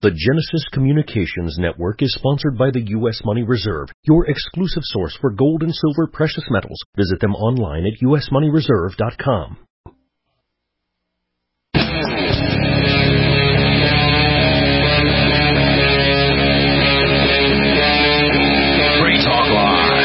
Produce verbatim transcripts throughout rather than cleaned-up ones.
The Genesis Communications Network is sponsored by the U S Money Reserve, your exclusive source for gold and silver precious metals. Visit them online at u s money reserve dot com. Free Talk Live.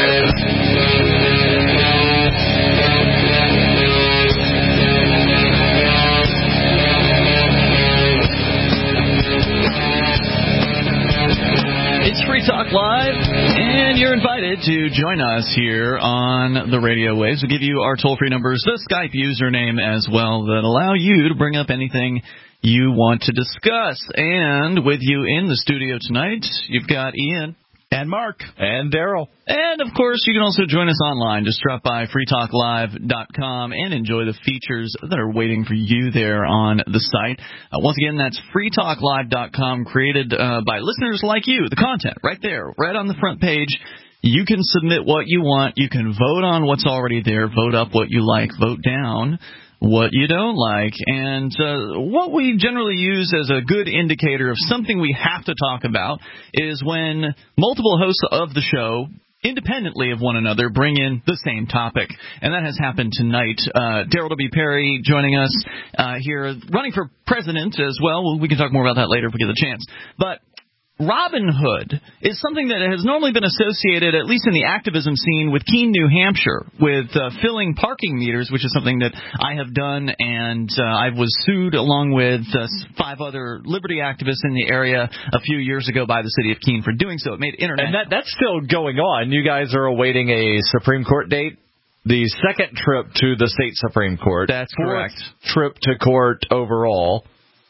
It's Free Talk Live, and you're invited to join us here on the radio waves. We'll give you our toll-free numbers, the Skype username as well, that allow you to bring up anything you want to discuss. And with you in the studio tonight, you've got Ian. And Mark. And Daryl. And, of course, you can also join us online. Just drop by free talk live dot com and enjoy the features that are waiting for you there on the site. Uh, once again, that's free talk live dot com, created uh, by listeners like you. The content right there, right on the front page. You can submit what you want. You can vote on what's already there. Vote up what you like. Vote down what you don't like. And uh, what we generally use as a good indicator of something we have to talk about is when multiple hosts of the show, independently of one another, bring in the same topic. And that has happened tonight. Uh, Daryl W. Perry joining us uh, here, running for president as well. We can talk more about that later if we get the chance. But Robinhood is something that has normally been associated, at least in the activism scene, with Keene, New Hampshire, with uh, filling parking meters, which is something that I have done, and uh, I was sued along with uh, five other liberty activists in the area a few years ago by the city of Keene for doing so. It made international. And that, that's still going on. You guys are awaiting a Supreme Court date? The second trip to the state Supreme Court. That's correct. Trip to court overall.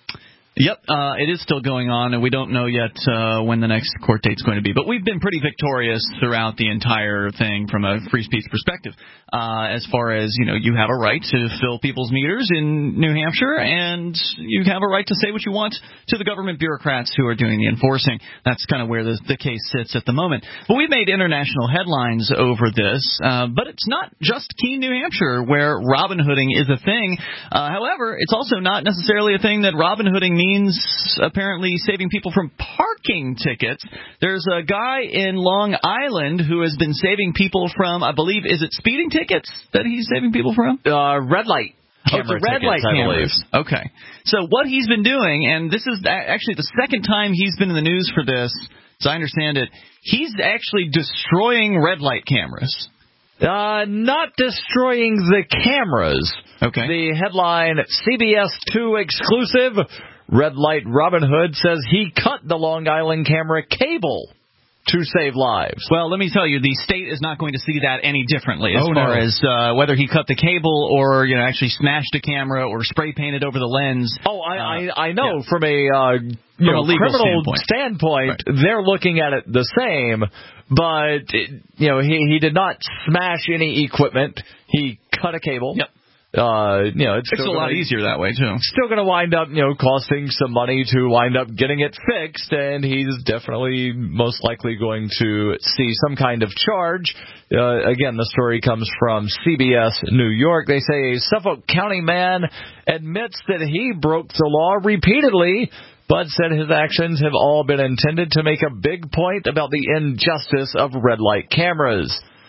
Yep, uh, it is still going on, and we don't know yet uh, when the next court date's going to be. But we've been pretty victorious throughout the entire thing from a free speech perspective. Uh, as far as, you know, you have a right to fill people's meters in New Hampshire, and you have a right to say what you want to the government bureaucrats who are doing the enforcing. That's kind of where the, the case sits at the moment. But we've made international headlines over this, uh, but it's not just Keene, New Hampshire, where Robinhooding is a thing. Uh, however, it's also not necessarily a thing that Robinhooding means apparently saving people from parking tickets. There's a guy in Long Island who has been saving people from, I believe, is it speeding tickets that he's saving people from? Uh, red light camera oh, it's red tickets, light cameras. Okay. So what he's been doing, and this is actually the second time he's been in the news for this, as I understand it, he's actually destroying red light cameras. Uh, not destroying the cameras. Okay. The headline, C B S two exclusive, Red Light Robin Hood says he cut the Long Island camera cable to save lives. Well, let me tell you, the state is not going to see that any differently as oh, far no. as uh, whether he cut the cable or, you know, actually smashed a camera or spray painted over the lens. Oh, I uh, I, I know yeah. from a uh, you from know, a legal criminal standpoint, standpoint right. They're looking at it the same, but you know he he did not smash any equipment. He cut a cable. Yep. Uh, you know, it's, it's a gonna, lot easier that way, too. Still going to wind up, you know, costing some money to wind up getting it fixed, and he's definitely most likely going to see some kind of charge. Uh, again, the story comes from C B S New York. They say a Suffolk County man admits that he broke the law repeatedly, but said his actions have all been intended to make a big point about the injustice of red light cameras.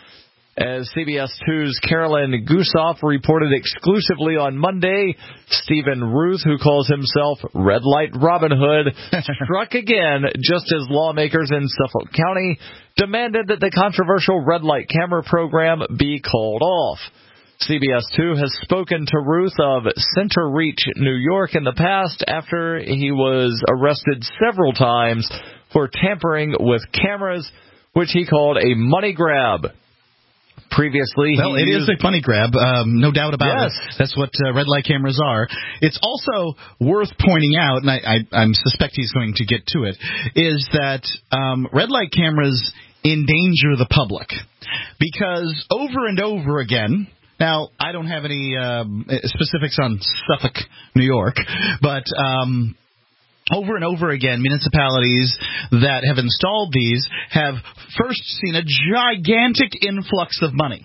As C B S two's Carolyn Gusoff reported exclusively on Monday, Stephen Ruth, who calls himself Red Light Robin Hood, struck again just as lawmakers in Suffolk County demanded that the controversial red light camera program be called off. C B S two has spoken to Ruth of Center Reach, New York in the past after he was arrested several times for tampering with cameras, which he called a money grab. Previously, well, he it used... is a money grab, um, no doubt about yes. it. That's what uh, red light cameras are. It's also worth pointing out, and I, I, I suspect he's going to get to it, is that um, red light cameras endanger the public because over and over again. Now, I don't have any um, specifics on Suffolk, New York, but um, over and over again, municipalities that have installed these have first seen a gigantic influx of money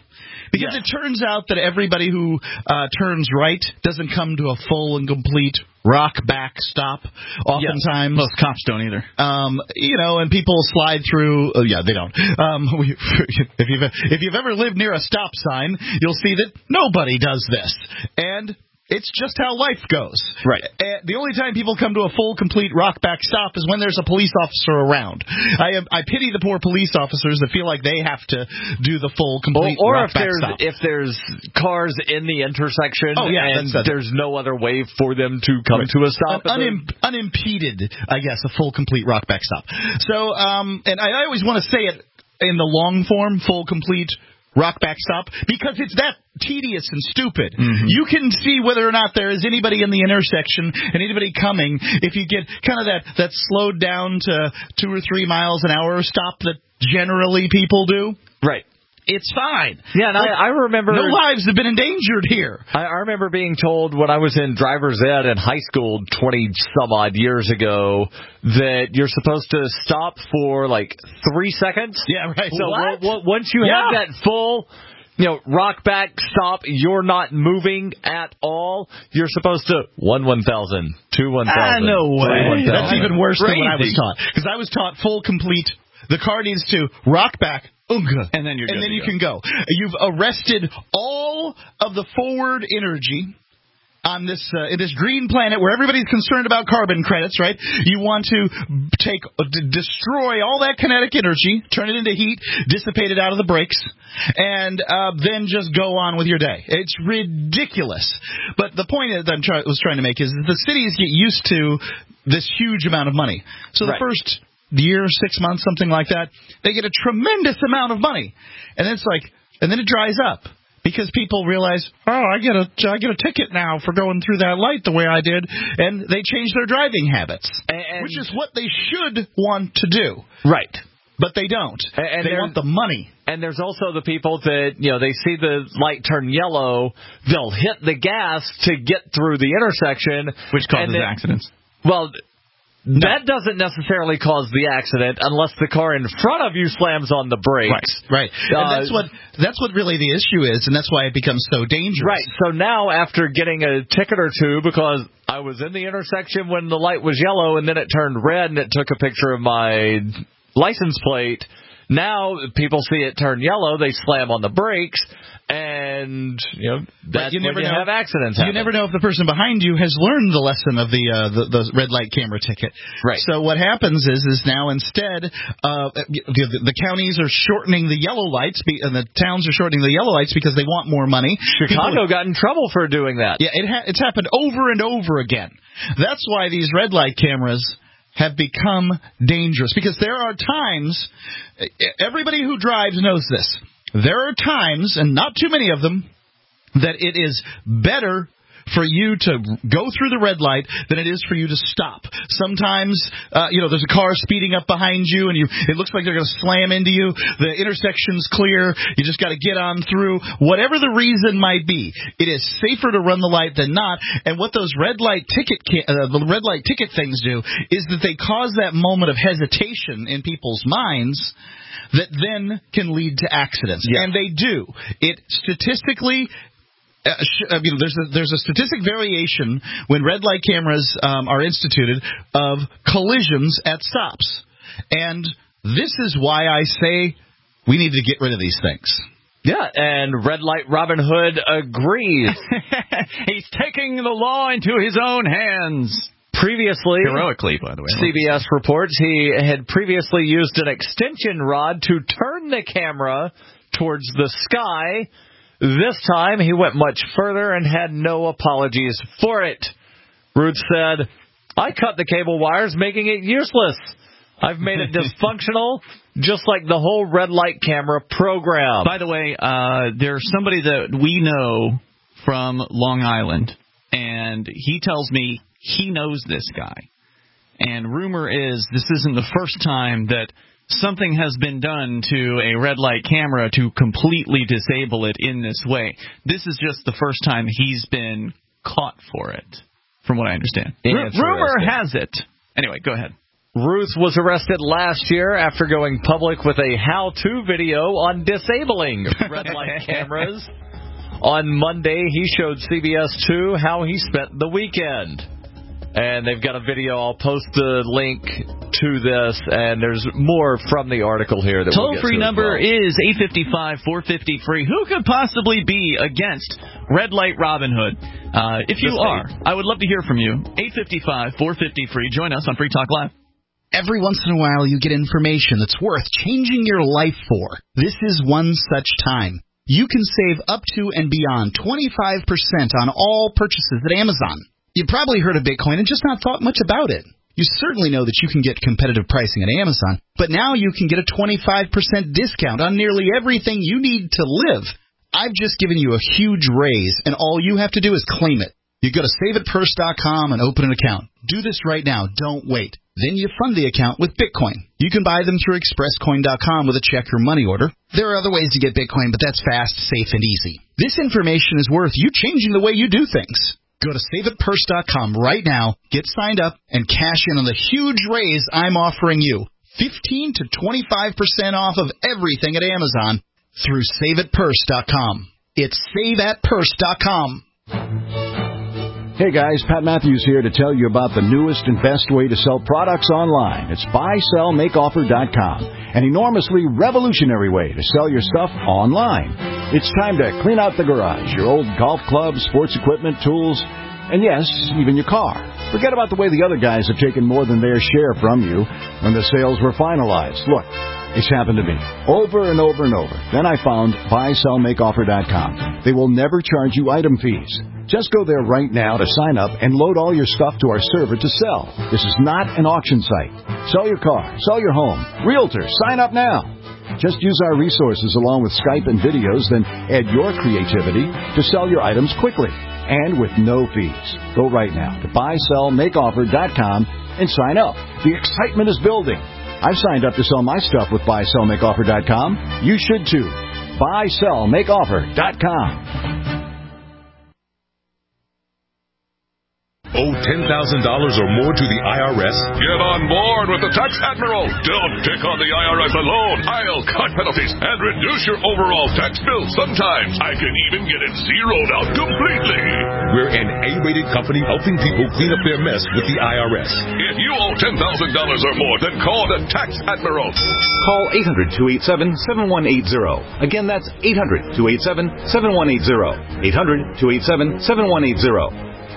Because Yes. it turns out that everybody who uh, turns right doesn't come to a full and complete rock back stop. Oftentimes, Most cops don't either. um, you know, and people slide through. Oh, yeah, they don't. Um, we, if you've if you've ever lived near a stop sign, you'll see that nobody does this, and it's just how life goes. Right. Uh, the only time people come to a full, complete rock back stop is when there's a police officer around. I am, I pity the poor police officers that feel like they have to do the full, complete Or, or rock if back there's stop. if there's cars in the intersection Oh, yeah, and that's- there's no other way for them to come Right. to a stop. Un- unim- unimpeded, I guess, a full, complete rock back stop. So, um, and I always want to say it in the long form, full, complete rock back stop, because it's that tedious and stupid. Mm-hmm. You can see whether or not there is anybody in the intersection and anybody coming if you get kind of that, that slowed down to two or three miles an hour stop that generally people do. Right. It's fine. Yeah, and I, I remember No lives have been endangered here. I, I remember being told when I was in driver's ed in high school twenty some odd years ago that you're supposed to stop for like three seconds. Yeah, right. So What? w- w- once you Yeah. have that full, you know, rock back stop, you're not moving at all. You're supposed to one one thousand, two one thousand. Ah, no way. three one thousand. That's even worse than what I was Crazy. taught. Because I was taught full, complete. The car needs to rock back, unga, And then you're and good then to you go. can go. You've arrested all of the forward energy on this uh, in this green planet where everybody's concerned about carbon credits, right? You want to take uh, d- destroy all that kinetic energy, turn it into heat, dissipate it out of the brakes, and uh, then just go on with your day. It's ridiculous. But the point that I try- was trying to make is that the cities get used to this huge amount of money. So the Right. first year, six months, something like that, they get a tremendous amount of money, and it's like, and then it dries up. Because people realize, oh, I get a I get a ticket now for going through that light the way I did, and they change their driving habits, And- which is what they should want to do, Right. but they don't. And- and they there's- want the money. And there's also the people that, you know, they see the light turn yellow, they'll hit the gas to get through the intersection. Which causes and then- accidents. Well, that doesn't necessarily cause the accident unless the car in front of you slams on the brakes. Right, Uh, and that's what that's what really the issue is, and that's why it becomes so dangerous. Right. So now after getting a ticket or two because I was in the intersection when the light was yellow and then it turned red and it took a picture of my license plate, now people see it turn yellow, they slam on the brakes, and you know that's you when never you know. have accidents You happen. never know if the person behind you has learned the lesson of the uh, the, the red light camera ticket. Right. So what happens is is now instead uh, the, the counties are shortening the yellow lights, be, and the towns are shortening the yellow lights because they want more money. Chicago People- got in trouble for doing that. yeah, it ha- it's happened over and over again. That's why these red light cameras have become dangerous, because there are times, everybody who drives knows this, there are times, and not too many of them, that it is better for you to go through the red light than it is for you to stop. Sometimes, uh, you know, there's a car speeding up behind you, and you it looks like they're going to slam into you. The intersection's clear. You just got to get on through. Whatever the reason might be, it is safer to run the light than not. And what those red light ticket ca- uh, the red light ticket things do is that they cause that moment of hesitation in people's minds that then can lead to accidents. Yeah. And they do. It statistically Uh, sh- I mean, there's a, there's a statistic variation when red light cameras um, are instituted of collisions at stops, and this is why I say we need to get rid of these things. Yeah, and Red Light Robin Hood agrees. He's taking the law into his own hands. Previously, Heroically, by the way. C B S reports he had previously used an extension rod to turn the camera towards the sky. This time, he went much further and had no apologies for it. Ruth said, I cut the cable wires, making it useless. I've made it dysfunctional, just like the whole red light camera program. By the way, uh, there's somebody that we know from Long Island, and he tells me he knows this guy. And rumor is this isn't the first time that something has been done to a red light camera to completely disable it in this way. This is just the first time he's been caught for it, from what I understand. Interesting. Rumor has it. Anyway, go ahead. Ruth was arrested last year after going public with a how-to video on disabling red light cameras. On Monday, he showed C B S two how he spent the weekend. And they've got a video. I'll post the link to this, and there's more from the article here. That Toll-free we'll number well. is eight five five, four five zero, free. Who could possibly be against Red Light Robin Hood? Uh, if you are, I would love to hear from you. eight five five, four five zero, free. Join us on Free Talk Live. Every once in a while, you get information that's worth changing your life for. This is one such time. You can save up to and beyond twenty-five percent on all purchases at Amazon. You probably heard of Bitcoin and just not thought much about it. You certainly know that you can get competitive pricing at Amazon, but now you can get a twenty-five percent discount on nearly everything you need to live. I've just given you a huge raise, and all you have to do is claim it. You go to save it purse dot com and open an account. Do this right now. Don't wait. Then you fund the account with Bitcoin. You can buy them through express coin dot com with a check or money order. There are other ways to get Bitcoin, but that's fast, safe, and easy. This information is worth you changing the way you do things. Go to save it purse dot com right now, get signed up, and cash in on the huge raise I'm offering you. fifteen to twenty-five percent off of everything at Amazon through save it purse dot com. It's save at purse dot com. Hey guys, Pat Matthews here to tell you about the newest and best way to sell products online. It's buy sell make offer dot com, an enormously revolutionary way to sell your stuff online. It's time to clean out the garage, your old golf clubs, sports equipment, tools, and yes, even your car. Forget about the way the other guys have taken more than their share from you when the sales were finalized. Look, it's happened to me over and over and over. Then I found buy sell make offer dot com. They will never charge you item fees. Just go there right now to sign up and load all your stuff to our server to sell. This is not an auction site. Sell your car, sell your home. Realtor, sign up now. Just use our resources along with Skype and videos, then add your creativity to sell your items quickly and with no fees. Go right now to buy sell make offer dot com and sign up. The excitement is building. I've signed up to sell my stuff with buy sell make offer dot com. You should too. buy sell make offer dot com. Owe ten thousand dollars or more to the I R S? Get on board with the Tax Admiral. Don't take on the I R S alone. I'll cut penalties and reduce your overall tax bill. Sometimes I can even get it zeroed out completely. We're an A-rated company helping people clean up their mess with the I R S. If you owe ten thousand dollars or more, then call the Tax Admiral. Call eight hundred, two eight seven, seven one eight zero. Again, that's eight hundred, two eight seven, seven one eight zero. eight hundred, two eight seven, seven one eight zero.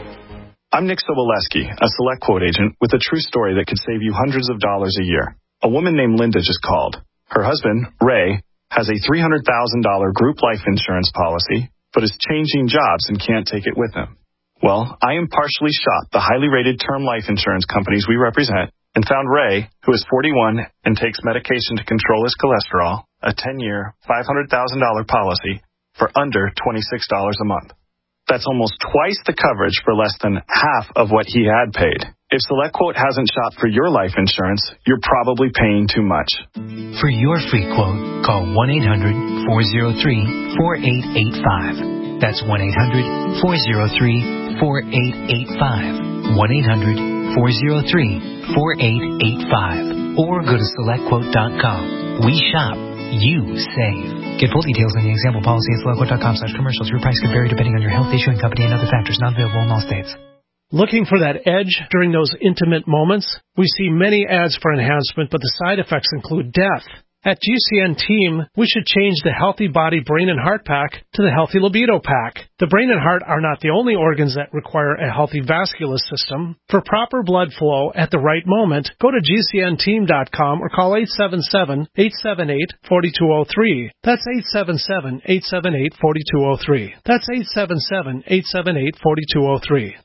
I'm Nick Soboleski, a Select Quote agent with a true story that could save you hundreds of dollars a year. A woman named Linda just called. Her husband, Ray, has a three hundred thousand dollars group life insurance policy, but is changing jobs and can't take it with him. Well, I impartially shopped the highly rated term life insurance companies we represent and found Ray, who is forty-one and takes medication to control his cholesterol, a ten-year, five hundred thousand dollars policy for under twenty-six dollars a month. That's almost twice the coverage for less than half of what he had paid. If SelectQuote hasn't shopped for your life insurance, you're probably paying too much. For your free quote, call one eight hundred, four oh three, four eight eight five. That's one eight hundred, four oh three, four eight eight five. one eight hundred, four oh three, four eight eight five. Or go to select quote dot com. We shop. You save. Get full details on the example policy at select quote dot com slash commercials. Your price could vary depending on your health, issuing company, and other factors not available in all states. Looking for that edge during those intimate moments? We see many ads for enhancement, but the side effects include death. At G C N Team, we should change the Healthy Body, Brain, and Heart Pack to the Healthy Libido Pack. The brain and heart are not the only organs that require a healthy vascular system. For proper blood flow at the right moment, go to G C N team dot com or call eight seven seven, eight seven eight, four two zero three. That's eight seven seven, eight seven eight, four two zero three. That's eight seven seven, eight seven eight, four two zero three.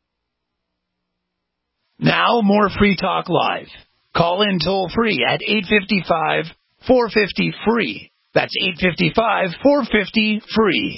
Now more Free Talk Live. Call in toll free at eight five five, four five zero, free. That's eight five five, four five zero, free.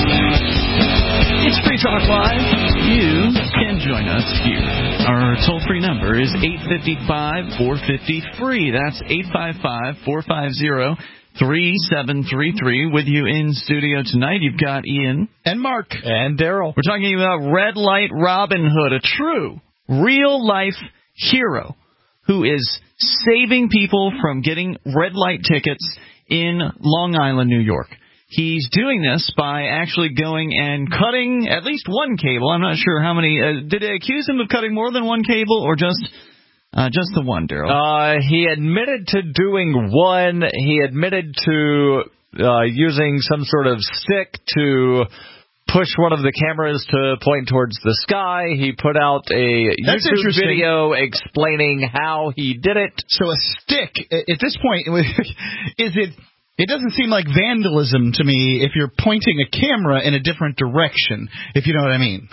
It's Free Talk Live. You can join us here. Our toll-free toll-free number is eight five five, four five zero, free. That's eight five five, four five zero, three seven three three. With you in studio tonight, you've got Ian. And Mark. And Daryl. We're talking about Red Light Robin Hood, a true, real-life hero who is saving people from getting red light tickets in Long Island, New York. He's doing this by actually going and cutting at least one cable. I'm not sure how many. Uh, did they accuse him of cutting more than one cable or just uh, just the one, Daryl? Uh, he admitted to doing one. He admitted to uh, using some sort of stick to push one of the cameras to point towards the sky. He put out a That's YouTube video explaining how he did it. So a stick, at this point, is it... It doesn't seem like vandalism to me if you're pointing a camera in a different direction, if you know what I mean.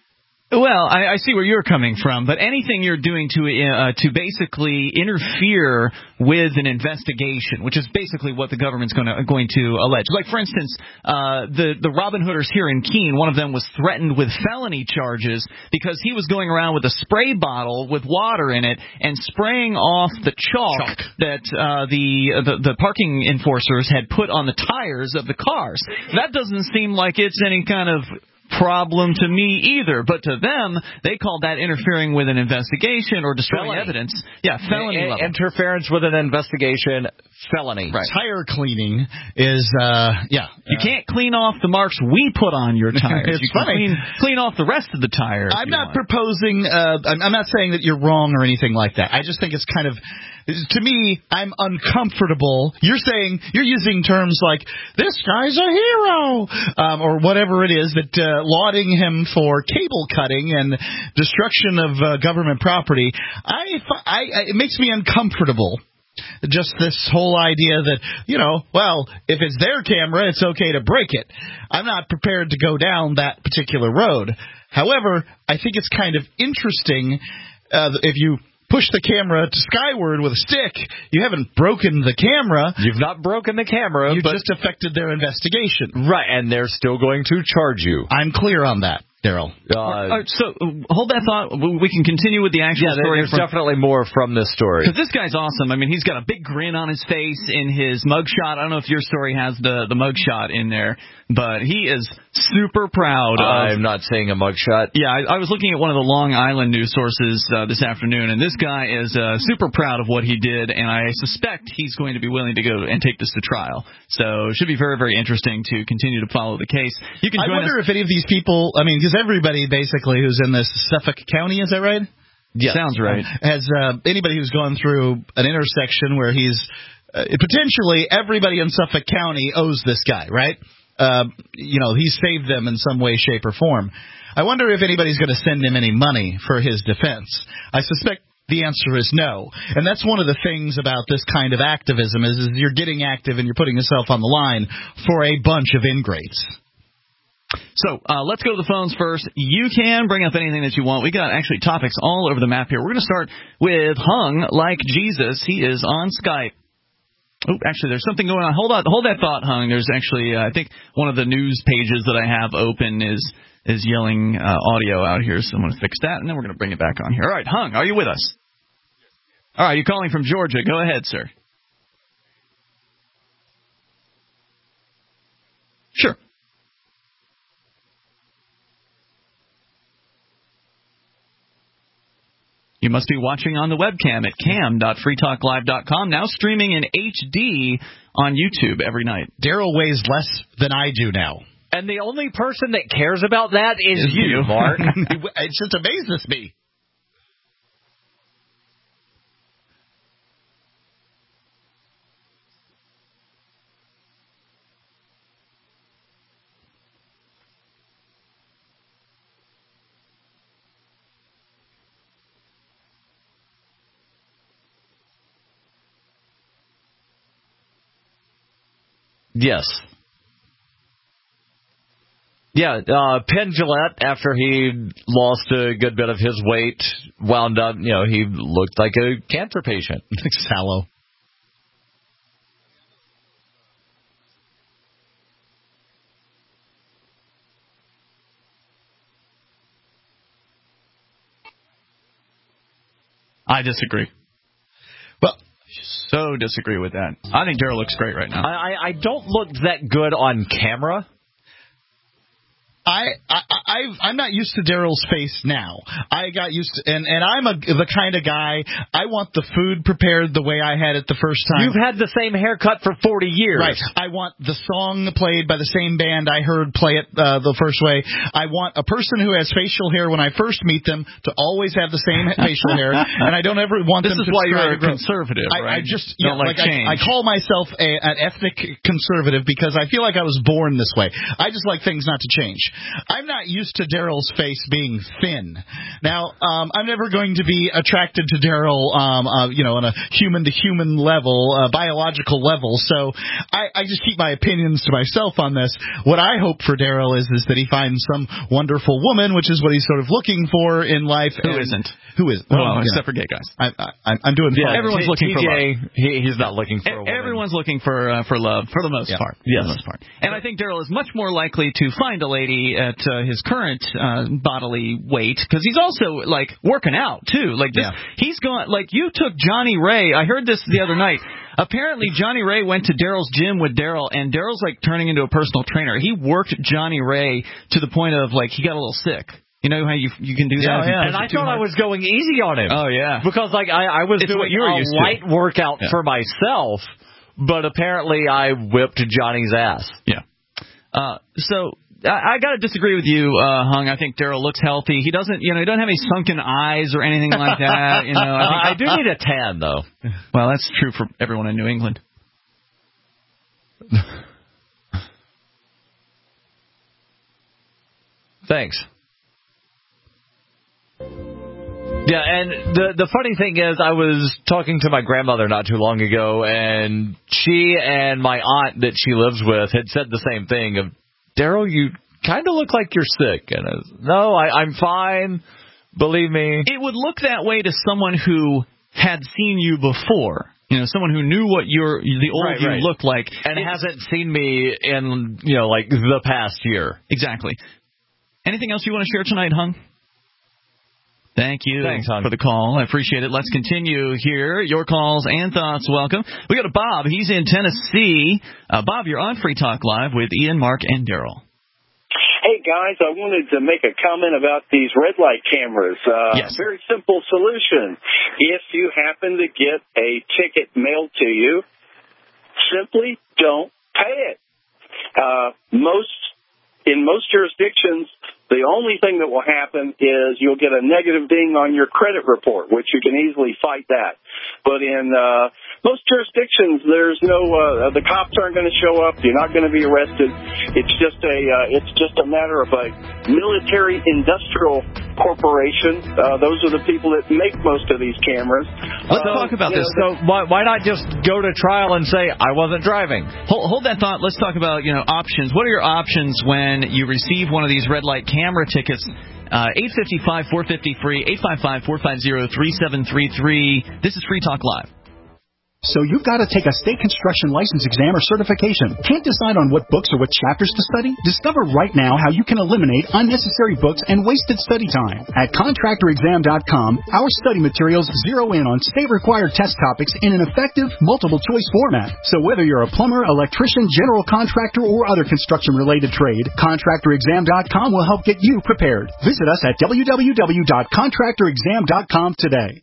Well, I, I see where you're coming from, but anything you're doing to uh, to basically interfere with an investigation, which is basically what the government's going to going to allege. Like, for instance, uh, the the Robin Hooders here in Keene, one of them was threatened with felony charges because he was going around with a spray bottle with water in it and spraying off the chalk, chalk. that uh, the, the the parking enforcers had put on the tires of the cars. That doesn't seem like it's any kind of problem to me either, but to them, they called that interfering with an investigation or destroying felony. evidence. Yeah, felony a- level. Interference with an investigation, felony. Right. Tire cleaning is, uh, yeah. You uh, can't clean off the marks we put on your tires. It's you can funny. Clean, clean off the rest of the tire. I'm not want. proposing, uh, I'm, I'm not saying that you're wrong or anything like that. I just think it's kind of, to me, I'm uncomfortable. You're saying, you're using terms like, this guy's a hero, um, or whatever it is, that uh, lauding him for cable cutting and destruction of uh, government property. I, I, it makes me uncomfortable. Just this whole idea that, you know, well, if it's their camera, it's okay to break it. I'm not prepared to go down that particular road. However, I think it's kind of interesting uh, if you push the camera to skyward with a stick, you haven't broken the camera. You've not broken the camera. You but just affected their investigation. Right, and they're still going to charge you. I'm clear on that, Daryl. Uh, uh, so, uh, hold that thought. We can continue with the actual yeah, story. There's from, definitely more from this story. Because this guy's awesome. I mean, he's got a big grin on his face in his mugshot. I don't know if your story has the, the mugshot in there, but he is super proud. I'm of, not saying a mugshot. Yeah, I, I was looking at one of the Long Island news sources uh, this afternoon, and this guy is uh, super proud of what he did, and I suspect he's going to be willing to go and take this to trial. So it should be very, very interesting to continue to follow the case. You can I join wonder us. if any of these people, I mean, because everybody basically who's in this Suffolk County, is that right? Yeah, sounds right. Has uh, anybody who's gone through an intersection where he's uh, potentially everybody in Suffolk County owes this guy, right? Uh, you know, he saved them in some way, shape, or form. I wonder if anybody's going to send him any money for his defense. I suspect the answer is no. And that's one of the things about this kind of activism is, is you're getting active and you're putting yourself on the line for a bunch of ingrates. So uh, let's go to the phones first. You can bring up anything that you want. We got actually topics all over the map here. We're going to start with Hung Like Jesus. He is on Skype. Oh, actually, there's something going on. Hold on, hold that thought, Hung. There's actually, uh, I think, one of the news pages that I have open is is yelling uh, audio out here, so I'm going to fix that, and then we're going to bring it back on here. All right, Hung, are you with us? All right, you're calling from Georgia. Go ahead, sir. Sure. You must be watching on the webcam at cam dot free talk live dot com, now streaming in H D on YouTube every night. Daryl weighs less than I do now. And the only person that cares about that is, is you, Mark. It just amazes me. Yes. Yeah, uh, Penn Jillette, after he lost a good bit of his weight, wound up, you know, he looked like a cancer patient. Sallow. I disagree. Well, so disagree with that. I think Daryl looks great right now. I, I don't look that good on camera. I, I, I've, I'm not used to Daryl's face now. I got used to, and, and I'm a, the kind of guy, I want the food prepared the way I had it the first time. You've had the same haircut for forty years. Right. I want the song played by the same band I heard play it uh, the first way. I want a person who has facial hair when I first meet them to always have the same facial hair, and I don't ever want this them to... This is why you're a grow. conservative, I, right? I just, don't yeah, like, like change. I, I call myself a, an ethnic conservative because I feel like I was born this way. I just like things not to change. I'm not used to Daryl's face being thin. Now, um, I'm never going to be attracted to Daryl, um, uh, you know, on a human-to-human level, uh, biological level. So I, I just keep my opinions to myself on this. What I hope for Daryl is is that he finds some wonderful woman, which is what he's sort of looking for in life. Who and isn't? Who is? Well, well except know, for gay guys. I, I, I'm doing yeah, fine. Everyone's T- looking T J, for love. He, he's not looking for a woman. Everyone's looking for uh, for love for the most yeah. part. Yes. For the most part. And I think Daryl is much more likely to find a lady at uh, his current uh, bodily weight because he's also like working out too. Like this, yeah. he's going like you took Johnny Ray. I heard this the other night. Apparently, Johnny Ray went to Daryl's gym with Daryl, and Daryl's like turning into a personal trainer. He worked Johnny Ray to the point of like he got a little sick. You know how you you can do yeah, that? Yeah, and I thought hard? I was going easy on him. Oh, yeah. Because like I, I was it's doing what you were a used light to. workout yeah. for myself, but apparently I whipped Johnny's ass. Yeah. Uh, so I, I got to disagree with you, uh, Hung. I think Daryl looks healthy. He doesn't, you know, he doesn't have any sunken eyes or anything like that. You know, I, think, I do need a tan though. Well, that's true for everyone in New England. Thanks. Yeah, and the the funny thing is, I was talking to my grandmother not too long ago, and she and my aunt that she lives with had said the same thing of, Daryl, you kind of look like you're sick. And I was, no, I, I'm fine. Believe me. It would look that way to someone who had seen you before. You know, someone who knew what your the old right, you right. looked like. And it, hasn't seen me in, you know, like the past year. Exactly. Anything else you want to share tonight, Hung? Thank you Thanks, hon. for the call. I appreciate it. Let's continue here. Your calls and thoughts welcome. We got a Bob. He's in Tennessee. Uh, Bob, you're on Free Talk Live with Ian, Mark, and Daryl. Hey, guys, I wanted to make a comment about these red light cameras. Uh, yes. Very simple solution. If you happen to get a ticket mailed to you, simply don't pay it. Uh, most, in most jurisdictions, the only thing that will happen is you'll get a negative ding on your credit report, which you can easily fight that. But in uh, most jurisdictions, there's no uh, the cops aren't going to show up. You're not going to be arrested. It's just a uh, it's just a matter of a military industrial corporation. Uh, those are the people that make most of these cameras. Let's uh, talk about this. Know, so why, why not just go to trial and say I wasn't driving? Hold, hold that thought. Let's talk about you know options. What are your options when you receive one of these red light camera tickets? Uh, eight five five, four five zero, free, eight five five, four five zero, three seven three three. This is Free Talk Live. So you've got to take a state construction license exam or certification. Can't decide on what books or what chapters to study? Discover right now how you can eliminate unnecessary books and wasted study time. At contractor exam dot com, our study materials zero in on state-required test topics in an effective, multiple-choice format. So whether you're a plumber, electrician, general contractor, or other construction-related trade, contractor exam dot com will help get you prepared. Visit us at w w w dot contractor exam dot com today.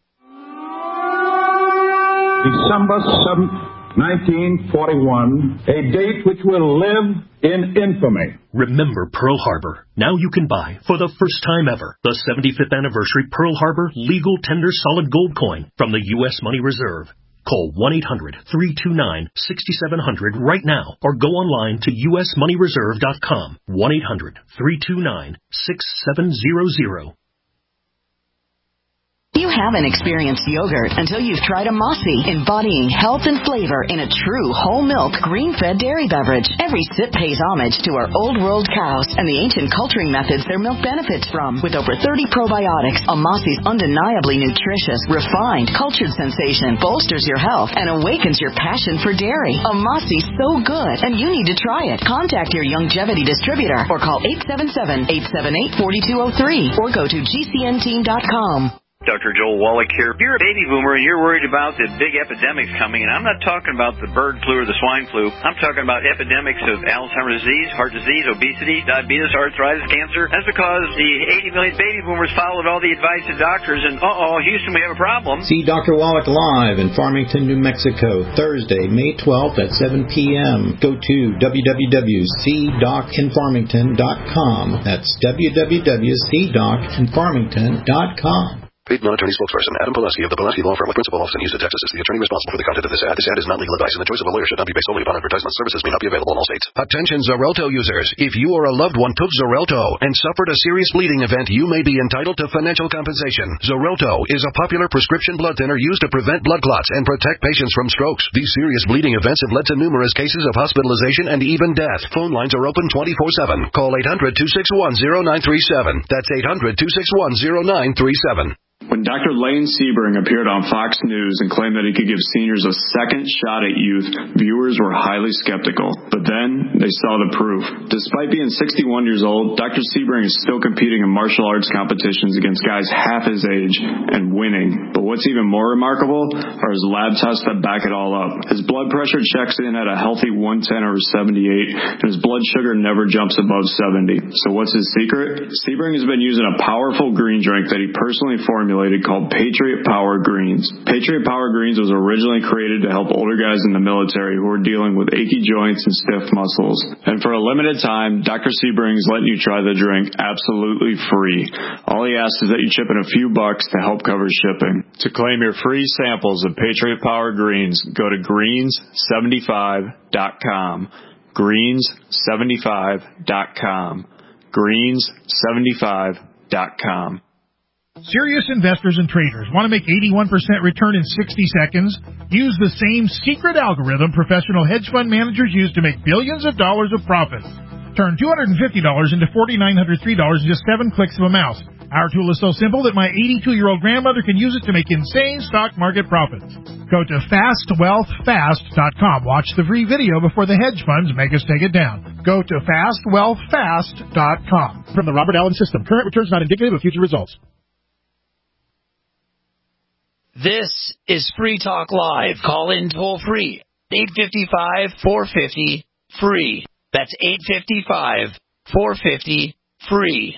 December seventh, nineteen forty-one, a date which will live in infamy. Remember Pearl Harbor. Now you can buy, for the first time ever, the seventy-fifth anniversary Pearl Harbor Legal Tender Solid Gold Coin from the U S Money Reserve. Call one eight hundred, three two nine, six seven zero zero right now or go online to u s money reserve dot com. one eight hundred, three two nine, six seven zero zero. You haven't experienced yogurt until you've tried a Mossy, embodying health and flavor in a true whole milk, green-fed dairy beverage. Every sip pays homage to our old world cows and the ancient culturing methods their milk benefits from. With over thirty probiotics, a Mossy's undeniably nutritious, refined, cultured sensation bolsters your health and awakens your passion for dairy. A Mossy's so good, and you need to try it. Contact your Youngevity distributor or call eight seven seven, eight seven eight, four two zero three or go to G C N team dot com. Doctor Joel Wallach here. If you're a baby boomer and you're worried about the big epidemics coming, and I'm not talking about the bird flu or the swine flu, I'm talking about epidemics of Alzheimer's disease, heart disease, obesity, diabetes, arthritis, cancer. That's because the eighty million baby boomers followed all the advice of doctors, and uh-oh, Houston, we have a problem. See Doctor Wallach live in Farmington, New Mexico, Thursday, May twelfth at seven p.m. Go to w w w dot c doc in farmington dot com. That's w w w dot c doc in farmington dot com. Paid non-attorney spokesperson Adam Pulaski of the Pulaski Law Firm with principal office in Houston, Texas is the attorney responsible for the content of this ad. This ad is not legal advice, and the choice of a lawyer should not be based solely upon advertisement. Services may not be available in all states. Attention Xarelto users. If you or a loved one took Xarelto and suffered a serious bleeding event, you may be entitled to financial compensation. Xarelto is a popular prescription blood thinner used to prevent blood clots and protect patients from strokes. These serious bleeding events have led to numerous cases of hospitalization and even death. Phone lines are open twenty-four seven. Call eight hundred, two six one, zero nine three seven. That's eight hundred, two six one, zero nine three seven. When Doctor Lane Sebring appeared on Fox News and claimed that he could give seniors a second shot at youth, viewers were highly skeptical. But then they saw the proof. Despite being sixty-one years old, Doctor Sebring is still competing in martial arts competitions against guys half his age and winning. But what's even more remarkable are his lab tests that back it all up. His blood pressure checks in at a healthy one ten over seventy-eight, and his blood sugar never jumps above seventy. So what's his secret? Sebring has been using a powerful green drink that he personally formulated called Patriot Power Greens. Patriot Power Greens was originally created to help older guys in the military who are dealing with achy joints and stiff muscles. And for a limited time, Doctor Sebring is letting you try the drink absolutely free. All he asks is that you chip in a few bucks to help cover shipping. To claim your free samples of Patriot Power Greens, go to greens seventy-five dot com. greens seventy-five dot com. greens seventy-five dot com. Serious investors and traders want to make eighty-one percent return in sixty seconds? Use the same secret algorithm professional hedge fund managers use to make billions of dollars of profits. Turn two hundred fifty dollars into four thousand nine hundred three dollars in just seven clicks of a mouse. Our tool is so simple that my eighty-two-year-old grandmother can use it to make insane stock market profits. Go to fast wealth fast dot com. Watch the free video before the hedge funds make us take it down. Go to fast wealth fast dot com. From the Robert Allen System. Current returns not indicative of future results. This is Free Talk Live. Call in toll free. eight five five, four five zero, free. That's eight five five, four five zero, free.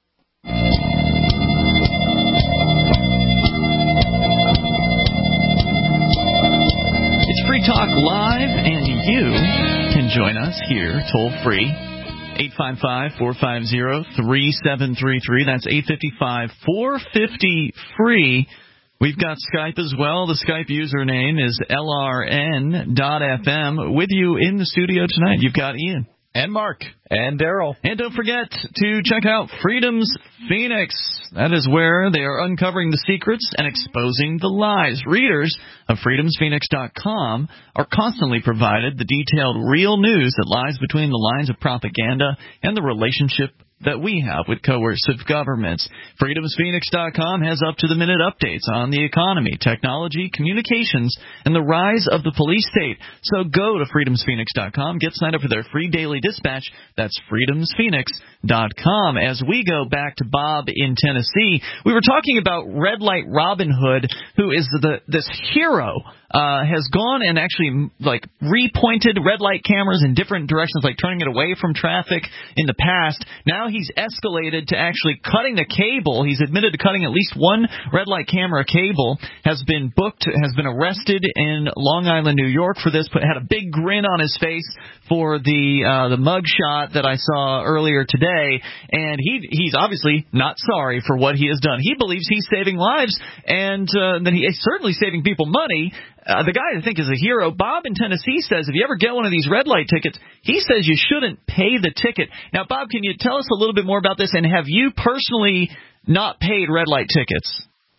It's Free Talk Live, and you can join us here toll free. eight five five, four five zero, three seven three three. That's eight five five, four five zero, free. We've got Skype as well. The Skype username is L R N dot F M. With you in the studio tonight, you've got Ian. And Mark. And Daryl. And don't forget to check out Freedom's Phoenix. That is where they are uncovering the secrets and exposing the lies. Readers of freedoms phoenix dot com are constantly provided the detailed real news that lies between the lines of propaganda and the relationship that we have with coercive governments. freedoms phoenix dot com has up-to-the-minute updates on the economy, technology, communications, and the rise of the police state. So go to freedoms phoenix dot com, get signed up for their free daily dispatch. That's freedoms phoenix dot com. As we go back to Bob in Tennessee, we were talking about Red Light Robin Hood, who is the this hero. Uh, has gone and actually like repointed red light cameras in different directions, like turning it away from traffic in the past. Now he's escalated to actually cutting the cable. He's admitted to cutting at least one red light camera cable. Has been booked, has been arrested in Long Island, New York for this. But had a big grin on his face for the uh, the mug shot that I saw earlier today. And he he's obviously not sorry for what he has done. He believes he's saving lives, and uh, that he is certainly saving people money. Uh, the guy I think is a hero. Bob in Tennessee says if you ever get one of these red light tickets, he says you shouldn't pay the ticket. Now, Bob, can you tell us a little bit more about this? And have you personally not paid red light tickets?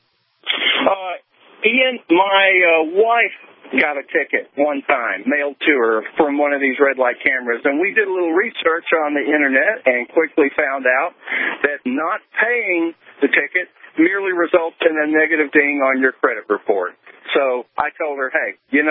Uh, Ian, my uh, wife got a ticket one time, mailed to her from one of these red light cameras. And we did a little research on the Internet and quickly found out that not paying the ticket merely results in a negative ding on your credit report. So I told her, hey, you know,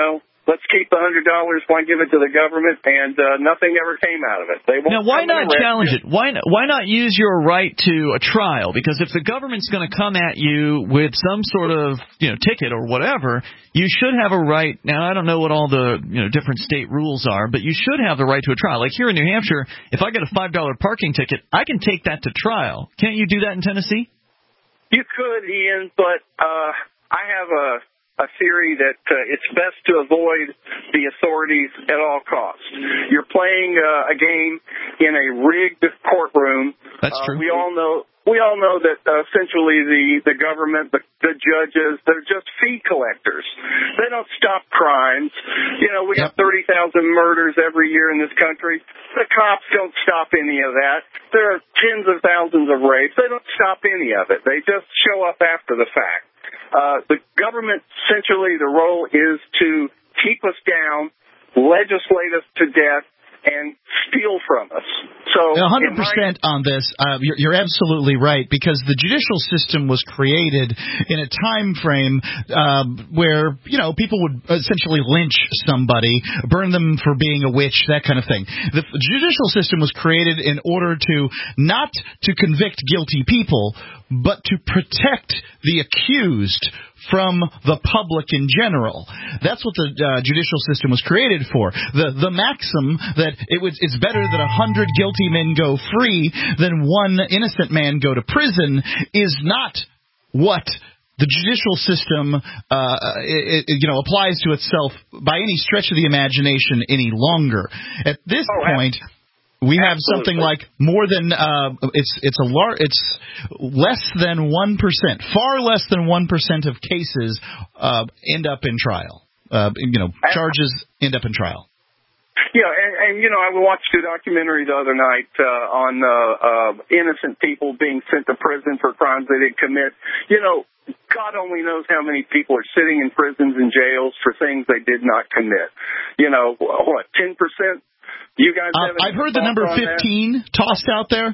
let's keep the one hundred dollars, why give it to the government, and uh, nothing ever came out of it. They won't now, why not challenge you. it? Why, why not use your right to a trial? Because if the government's going to come at you with some sort of, you know, ticket or whatever, you should have a right. Now, I don't know what all the, you know, different state rules are, but you should have the right to a trial. Like here in New Hampshire, if I get a five dollar parking ticket, I can take that to trial. Can't you do that in Tennessee? You could, Ian, but uh, I have a a theory that uh, it's best to avoid the authorities at all costs. You're playing uh, a game in a rigged courtroom. That's uh, true. We all know. We all know that uh, essentially the, the government, the, the judges, they're just fee collectors. They don't stop crimes. You know, we have thirty thousand murders every year in this country. The cops don't stop any of that. There are tens of thousands of rapes. They don't stop any of it. They just show up after the fact. Uh, the government, essentially, the role is to keep us down, legislate us to death, and steal from us. So, one hundred percent on this. Uh, you're, you're absolutely right, because the judicial system was created in a time frame uh, where, you know, people would essentially lynch somebody, burn them for being a witch, that kind of thing. The judicial system was created in order to not to convict guilty people, but to protect the accused from the public in general. That's what the uh, judicial system was created for. The the maxim that it was it's better that a hundred guilty men go free than one innocent man go to prison is not what the judicial system uh, it, it, you know applies to itself by any stretch of the imagination any longer. At this oh, point. We have Absolutely. something like more than uh, it's it's a lar- it's less than one percent, far less than one percent of cases uh, end up in trial. Uh, you know, charges end up in trial. Yeah, and, and you know, I watched a documentary the other night uh, on uh, uh, innocent people being sent to prison for crimes they didn't commit. You know, God only knows how many people are sitting in prisons and jails for things they did not commit. You know, what, ten percent? You guys have uh, I've heard the number fifteen that? tossed out there.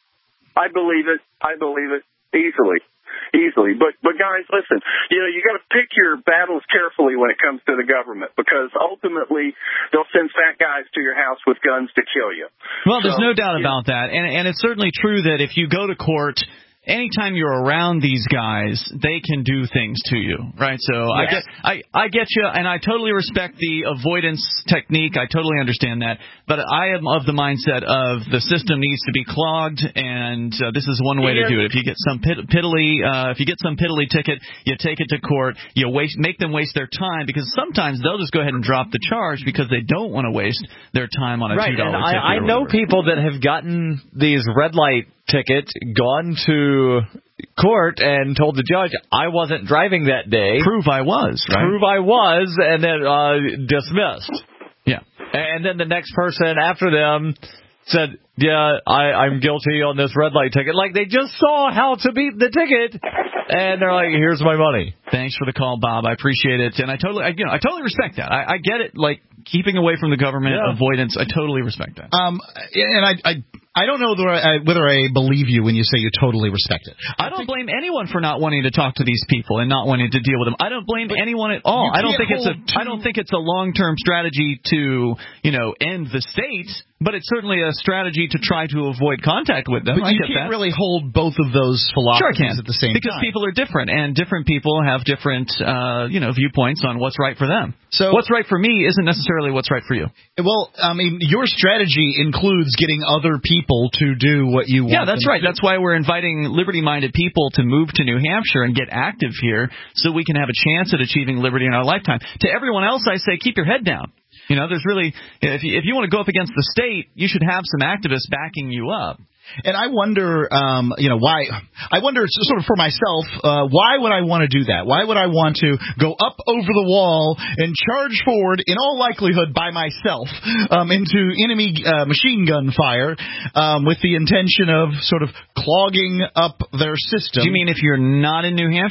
I believe it. I believe it easily, easily. But but guys, listen. You know, you got to pick your battles carefully when it comes to the government, because ultimately they'll send fat guys to your house with guns to kill you. Well, there's so, no doubt yeah. about that, and and it's certainly true that if you go to court, anytime you're around these guys, they can do things to you, right? So yes. I get, I, I get you, and I totally respect the avoidance technique. I totally understand that, but I am of the mindset of the system needs to be clogged, and uh, this is one way yeah. to do it. If you get some pit, piddly, uh, if you get some piddly ticket, you take it to court, you waste, make them waste their time, because sometimes they'll just go ahead and drop the charge because they don't want to waste their time on a right, two dollar and ticket. I, I know people that have gotten these red light tickets, gone to court and told the judge, I wasn't driving that day. Prove I was, right? Prove I was, and then uh, dismissed. Yeah. And then the next person after them said, yeah, I, I'm guilty on this red light ticket. Like, they just saw how to beat the ticket, and they're like, here's my money. Thanks for the call, Bob. I appreciate it. And I totally, I, you know, I totally respect that. I, I get it. Like, keeping away from the government, yeah. avoidance, I totally respect that. Um, and I, I, I don't know whether I, whether I believe you when you say you totally respect it. I, I don't blame anyone for not wanting to talk to these people and not wanting to deal with them. I don't blame anyone at all. I don't think it's a, two... I don't think it's a long-term strategy to, you know, end the state, but it's certainly a strategy to try to avoid contact with them. But I you get can't that. really hold both of those philosophies sure can. at the same because time. Because people are different, and different people have different, uh, you know, viewpoints on what's right for them. So what's right for me isn't necessarily what's right for you. Well, I mean, your strategy includes getting other people to do what you want. Yeah, that's right. To that's why we're inviting liberty-minded people to move to New Hampshire and get active here so we can have a chance at achieving liberty in our lifetime. To everyone else, I say keep your head down. You know, there's really, if you, if you want to go up against the state, you should have some activists backing you up. And I wonder, um, you know, why, I wonder sort of for myself, uh, why would I want to do that? Why would I want to go up over the wall and charge forward, in all likelihood by myself, um, into enemy uh, machine gun fire um, with the intention of sort of clogging up their system? Do you mean if you're not in New Hampshire?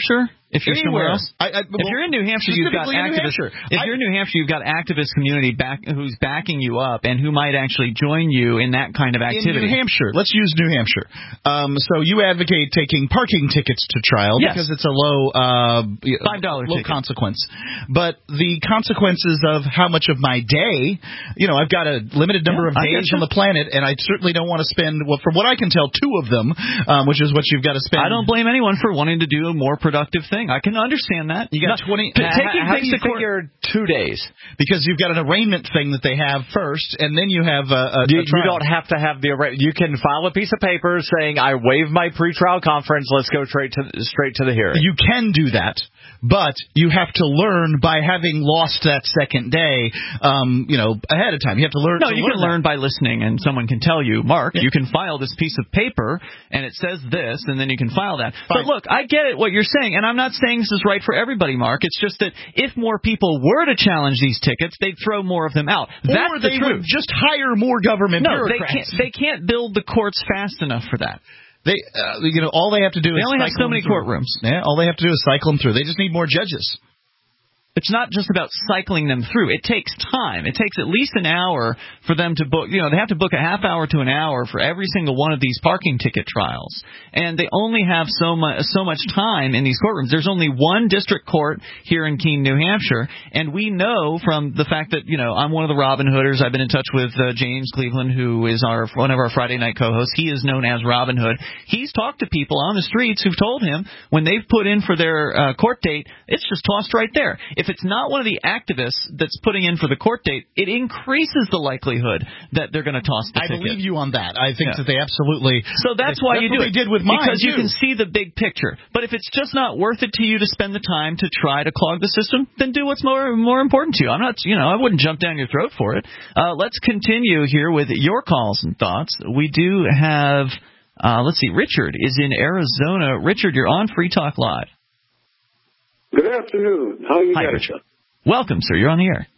If you're Anywhere. somewhere else, I, I, if you're in New Hampshire, you've got specifically in New activists. Hampshire. If I- you're in New Hampshire, you've got activist community back who's backing you up and who might actually join you in that kind of activity. In New Hampshire, let's use New Hampshire. Um, so you advocate taking parking tickets to trial Yes. because it's a low uh, five dollar low ticket. consequence. But the consequences of how much of my day, you know, I've got a limited number Yeah, of I days getcha. on the planet, and I certainly don't want to spend, well, from what I can tell, two of them, um, which is what you've got to spend. I don't blame anyone for wanting to do a more productive thing. I can understand that. You got No, twenty. t- taking How do things you to court. figure two days? Because you've got an arraignment thing that they have first, and then you have a, a, You, a trial. you don't have to have the arra- You can file a piece of paper saying, I waive my pretrial conference, let's go straight to, straight to the hearing. You can do that, but you have to learn by having lost that second day, um, you know, ahead of time. You have to learn. No, to you learn can that. learn by listening, and someone can tell you, Mark, you can file this piece of paper, and it says this, and then you can file that. Fine. But look, I get it, what you're saying, and I'm not saying this is right for everybody, Mark. It's just that if more people were to challenge these tickets, they'd throw more of them out. That's or the they truth. would just hire more government No, they bureaucrats. can't. They can't build the courts fast enough for that. They, uh, you know, all they have to do They is only have so cycle them many through. courtrooms. Yeah, all they have to do is cycle them through. They just need more judges. It's not just about cycling them through. It takes time. It takes at least an hour for them to book. You know, they have to book a half hour to an hour for every single one of these parking ticket trials. And they only have so much so much time in these courtrooms. There's only one district court here in Keene, New Hampshire, and we know from the fact that, you know, I'm one of the Robin Hooders. I've been in touch with uh, James Cleveland, who is our one of our Friday night co-hosts. He is known as Robin Hood. He's talked to people on the streets who've told him when they've put in for their uh, court date, it's just tossed right there. If it's not one of the activists that's putting in for the court date, it increases the likelihood that they're going to toss the I ticket. believe you on that. I think Yeah. that they absolutely. So that's they, why that's you do what it. They did with mine because you too. can see the big picture. But if it's just not worth it to you to spend the time to try to clog the system, then do what's more more important to you. I'm not, you know, I wouldn't jump down your throat for it. Uh, let's continue here with your calls and thoughts. We do have, uh, let's see, Richard is in Arizona. Richard, you're on Free Talk Live. Good afternoon. How are you Hi, guys? Richard. Welcome, sir. You're on the air.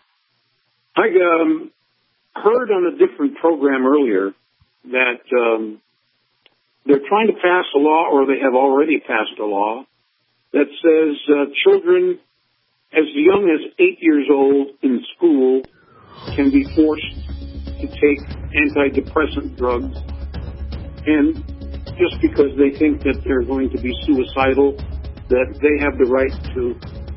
I um, heard on a different program earlier that um, they're trying to pass a law, or they have already passed a law, that says uh, children as young as eight years old in school can be forced to take antidepressant drugs, and just because they think that they're going to be suicidal, that they have the right to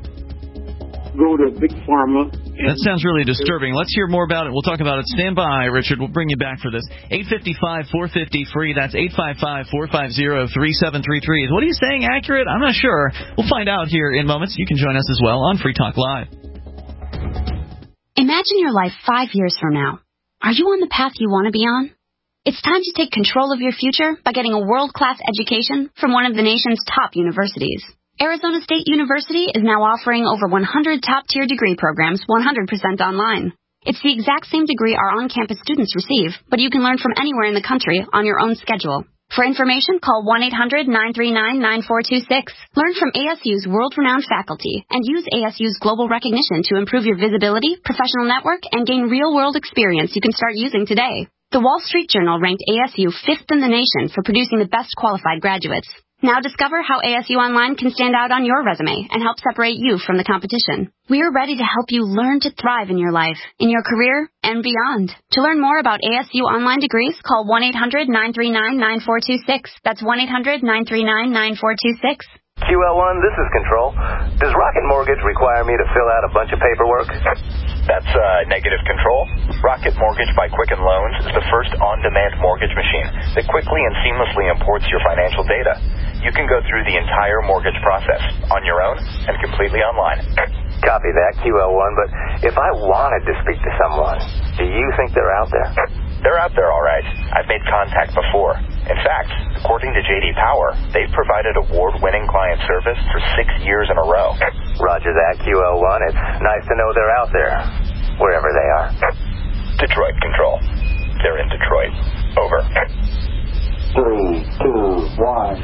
go to Big Pharma. That sounds really disturbing. Let's hear more about it. We'll talk about it. Stand by, Richard. We'll bring you back for this. eight five five, four five zero, free. That's eight five five, four five zero, three seven three three. Is what are you saying accurate? I'm not sure. We'll find out here in moments. You can join us as well on Free Talk Live. Imagine your life five years from now. Are you on the path you want to be on? It's time to take control of your future by getting a world-class education from one of the nation's top universities. Arizona State University is now offering over one hundred top-tier degree programs one hundred percent online. It's the exact same degree our on-campus students receive, but you can learn from anywhere in the country on your own schedule. For information, call one eight hundred, nine three nine, nine four two six. Learn from A S U's world-renowned faculty and use A S U's global recognition to improve your visibility, professional network, and gain real-world experience you can start using today. The Wall Street Journal ranked A S U fifth in the nation for producing the best qualified graduates. Now discover how A S U Online can stand out on your resume and help separate you from the competition. We are ready to help you learn to thrive in your life, in your career, and beyond. To learn more about A S U Online degrees, call one eight hundred, nine three nine, nine four two six. That's one eight hundred, nine three nine, nine four two six. Q L one, this is Control. Does Rocket Mortgage require me to fill out a bunch of paperwork? That's uh, negative Control. Rocket Mortgage by Quicken Loans is the first on-demand mortgage machine that quickly and seamlessly imports your financial data. You can go through the entire mortgage process on your own and completely online. Copy that, Q L one, but if I wanted to speak to someone, do you think they're out there? They're out there, all right. I've made contact before. In fact, according to J D Power, they've provided award-winning client service for six years in a row. Roger that, Q L one. It's nice to know they're out there, wherever they are. Detroit Control. They're in Detroit. Over. Three, two, one.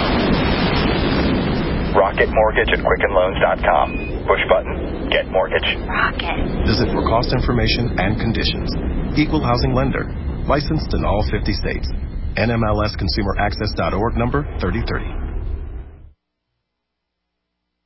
Rocket Mortgage at Quicken Loans dot com. Push button, get mortgage. Rocket. Visit for cost information and conditions. Equal housing lender. Licensed in all fifty states. N M L S consumer access dot org number thirty thirty.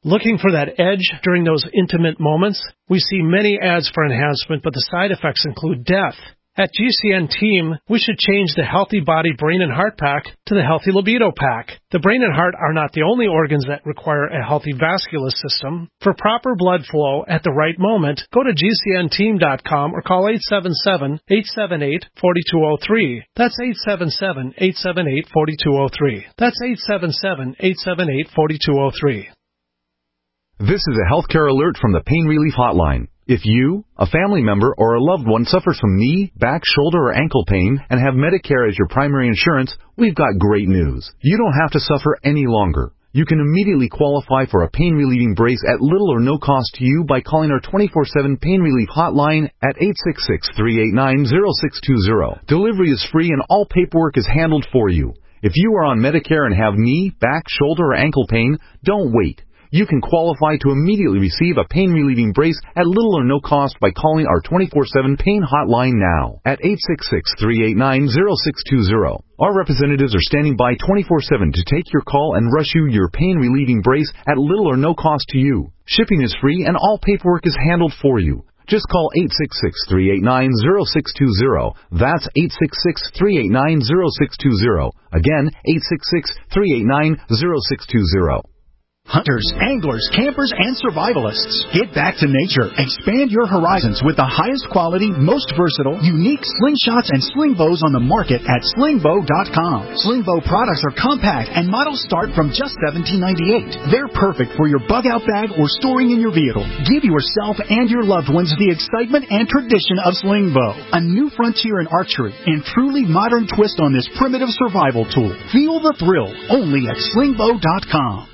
Looking for that edge during those intimate moments? We see many ads for enhancement, but the side effects include death. At G C N Team, we should change the Healthy Body, Brain, and Heart Pack to the Healthy Libido Pack. The brain and heart are not the only organs that require a healthy vascular system. For proper blood flow at the right moment, go to G C N team dot com or call eight seven seven, eight seven eight, four two zero three. That's eight seven seven, eight seven eight, four two zero three. That's eight seven seven, eight seven eight, four two zero three. This is a healthcare alert from the Pain Relief Hotline. If you, a family member, or a loved one suffers from knee, back, shoulder, or ankle pain and have Medicare as your primary insurance, we've got great news. You don't have to suffer any longer. You can immediately qualify for a pain-relieving brace at little or no cost to you by calling our twenty-four seven Pain Relief Hotline at eight six six, three eight nine, zero six two zero. Delivery is free and all paperwork is handled for you. If you are on Medicare and have knee, back, shoulder, or ankle pain, don't wait. You can qualify to immediately receive a pain-relieving brace at little or no cost by calling our twenty-four seven Pain Hotline now at eight six six, three eight nine, zero six two zero. Our representatives are standing by twenty-four seven to take your call and rush you your pain-relieving brace at little or no cost to you. Shipping is free and all paperwork is handled for you. Just call eight six six, three eight nine, zero six two zero. That's eight six six, three eight nine, zero six two zero. Again, eight six six, three eight nine, zero six two zero. Hunters, anglers, campers, and survivalists. Get back to nature. Expand your horizons with the highest quality, most versatile, unique slingshots and sling bows on the market at sling bow dot com. Sling bow products are compact and models start from just seventeen ninety-eight. They're perfect for your bug-out bag or storing in your vehicle. Give yourself and your loved ones the excitement and tradition of sling bow, a new frontier in archery and truly modern twist on this primitive survival tool. Feel the thrill only at sling bow dot com.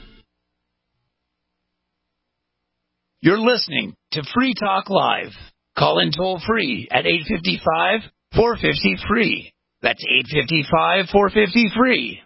You're listening to Free Talk Live. Call in toll free at eight five five, four five zero, free. That's eight five five, four five zero, free.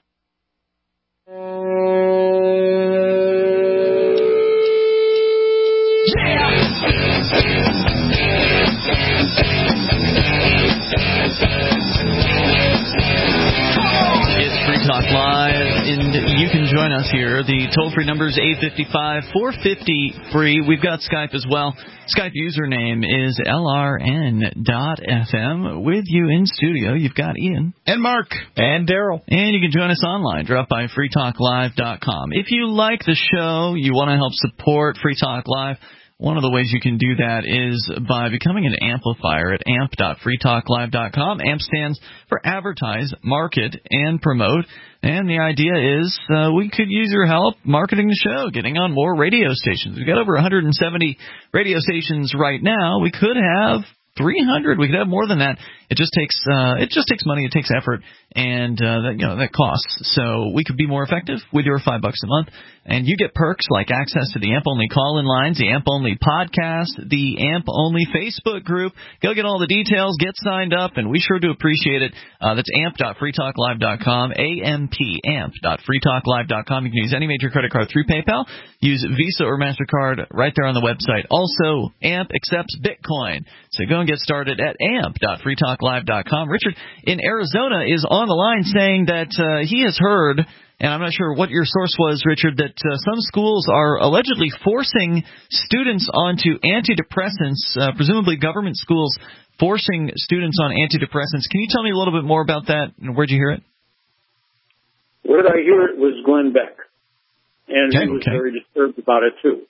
It's Free Talk Live, and you can join us here. The toll-free number is eight five five, four five zero, free. We've got Skype as well. Skype username is L R N dot F M. With you in studio, you've got Ian. And Mark. And Daryl. And you can join us online. Drop by free talk live dot com. If you like the show, you want to help support Free Talk Live, one of the ways you can do that is by becoming an amplifier at amp dot free talk live dot com. AMP stands for Advertise, Market, and Promote. And the idea is uh, we could use your help marketing the show, getting on more radio stations. We've got over one hundred seventy radio stations right now. We could have three hundred. We could have more than that. It just takes uh, it just takes money. It takes effort, and uh, that you know that costs. So we could be more effective with your five bucks a month, and you get perks like access to the A M P Only call-in lines, the A M P Only podcast, the A M P Only Facebook group. Go get all the details, get signed up, and we sure do appreciate it. Uh, that's amp dot free talk live dot com, A M P, amp dot free talk live dot com. You can use any major credit card through PayPal. Use Visa or MasterCard right there on the website. Also, A M P accepts Bitcoin. So go and get started at amp dot free talk live dot com. Richard in Arizona is on the line saying that uh, he has heard, and I'm not sure what your source was, Richard, that uh, some schools are allegedly forcing students onto antidepressants, uh, presumably government schools forcing students on antidepressants. Can you tell me a little bit more about that, and where'd you hear it? Where did I hear it was Glenn Beck, and okay, he was okay. very disturbed about it, too.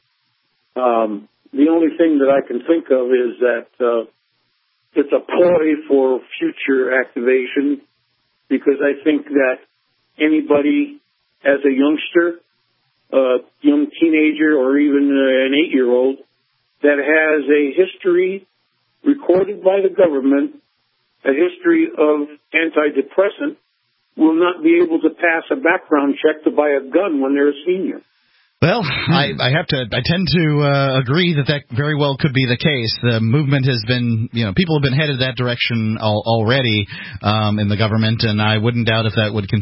Um, the only thing that I can think of is that uh, it's a ploy for future activation, because I think that anybody as a youngster, a young teenager, or even an eight-year-old that has a history recorded by the government, a history of antidepressant, will not be able to pass a background check to buy a gun when they're a senior. Well, I, I have to. I tend to uh, agree that that very well could be the case. The movement has been, you know, people have been headed that direction al- already um, in the government, and I wouldn't doubt if that would continue.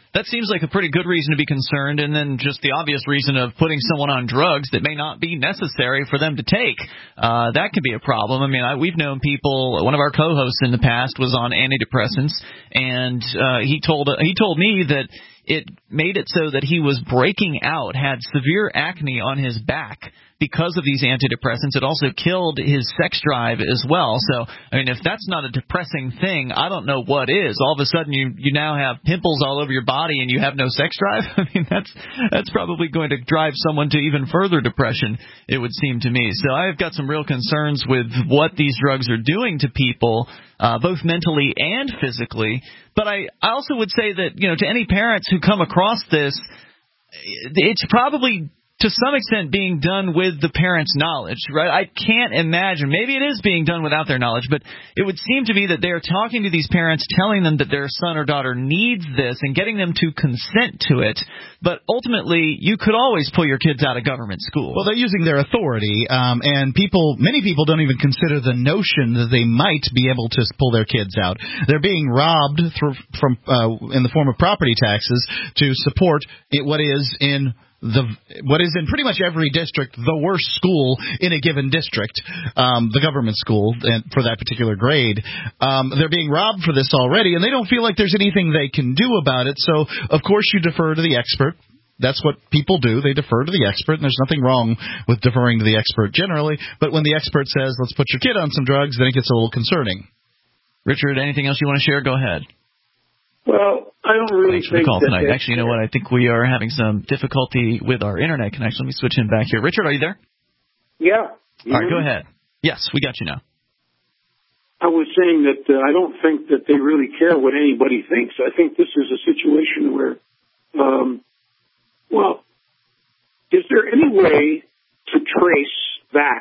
that seems like a pretty good reason to be concerned, and then just the obvious reason of putting someone on drugs that may not be necessary for them to take. Uh, that could be a problem. I mean, I, we've known people, one of our co-hosts in the past was on antidepressants, and uh, he told he told me that it made it so that he was breaking out, had severe acne on his back because of these antidepressants. It also killed his sex drive as well. So, I mean, if that's not a depressing thing, I don't know what is. All of a sudden, you you now have pimples all over your body and you have no sex drive? I mean, that's that's probably going to drive someone to even further depression, it would seem to me. So I've got some real concerns with what these drugs are doing to people, uh, both mentally and physically. But I, I also would say that, you know, to any parents who come across this, it's probably to some extent being done with the parents' knowledge, right? I can't imagine. Maybe it is being done without their knowledge, but it would seem to me that they're talking to these parents, telling them that their son or daughter needs this and getting them to consent to it. But ultimately, you could always pull your kids out of government school. Well, they're using their authority, um, and people, many people don't even consider the notion that they might be able to pull their kids out. They're being robbed through, from uh, in the form of property taxes to support it, what is in the what is in pretty much every district the worst school in a given district, um, the government school, and for that particular grade. Um, they're being robbed for this already, and they don't feel like there's anything they can do about it. So, of course, you defer to the expert. That's what people do. They defer to the expert, and there's nothing wrong with deferring to the expert generally. But when the expert says, let's put your kid on some drugs, then it gets a little concerning. Richard, anything else you want to share? Go ahead. Well, I don't really Thanks for think the call that tonight. Actually, you know what? I think we are having some difficulty with our internet connection. Let me switch in back here. Richard, are you there? Yeah. All right, go ahead. Yes, we got you now. I was saying that uh, I don't think that they really care what anybody thinks. I think this is a situation where, um, well, is there any way to trace back